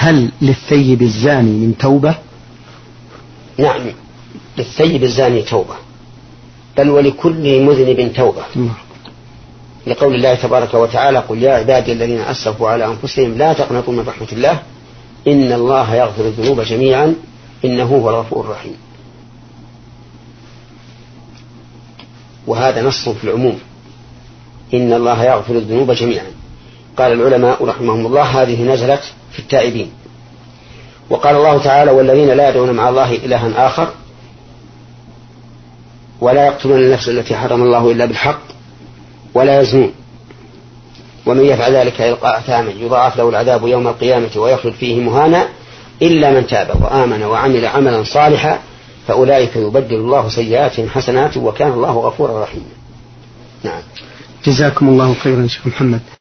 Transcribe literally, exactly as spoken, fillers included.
هل للثيب الزاني من توبة؟ نعم، للثيب الزاني توبة، بل ولكل مذنب توبة، لقول الله تبارك وتعالى: قل يا عبادي الذين أسرفوا على أنفسهم لا تقنطوا من رحمة الله إن الله يغفر الذنوب جميعا إنه هو الغفور الرحيم. وهذا نص في العموم، إن الله يغفر الذنوب جميعا. قال العلماء رحمهم الله: هذه نزلت في التائبين. وقال الله تعالى: والذين لا يدعون مع الله إلها آخر ولا يقتلون النفس التي حرم الله إلا بالحق ولا يزنون ومن يفعل ذلك يلقى أثاما يضاعف له العذاب يوم القيامة ويخلد فيه مهانا إلا من تاب وآمن وعمل عملا صالحا فأولئك يبدل الله سيئاتهم حسنات وكان الله غفورا رحيما. نعم. جزاكم الله خيرا شيخ محمد.